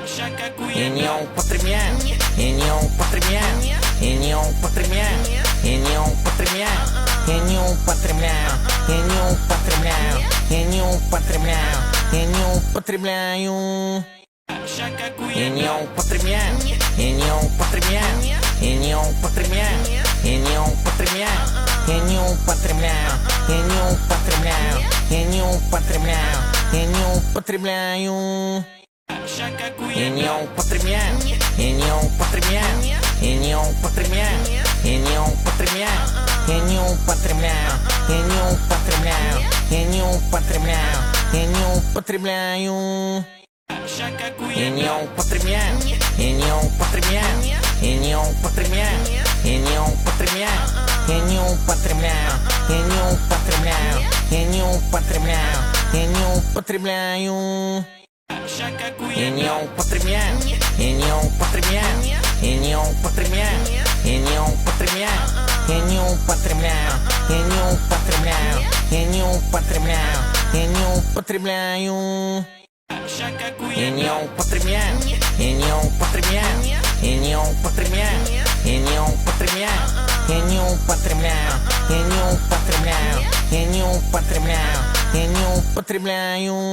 и не употребляю, и не употребляю, и не употребляю, и не употребляю, и не употребляю, и не употребляю, и не употребляю, и не употребляю. И не употребляю, и не употребляю, и не употребляю, и не употребляю, и не употребляю, и не употребляю, и не употребляю, и не употребляю. И не употребляю, и не употребляю, и не употребляю, и не употребляю, и не употребляю, и не употребляю, и не употребляю, и не употребляю. И не употребляю, и не употребляю, и не употребляю, и не употребляю, и не употребляю, и не употребляю, и не употребляю, и не употребляю. И не употребляю, и не употребляю, и не употребляю, и не употребляю, и не употребляю, и не употребляю, и не употребляю, и не употребляю. И не употребляю, и не употребляю, и не употребляю, и не употребляю, и не употребляю, и не употребляю, и не употребляю, и не употребляю.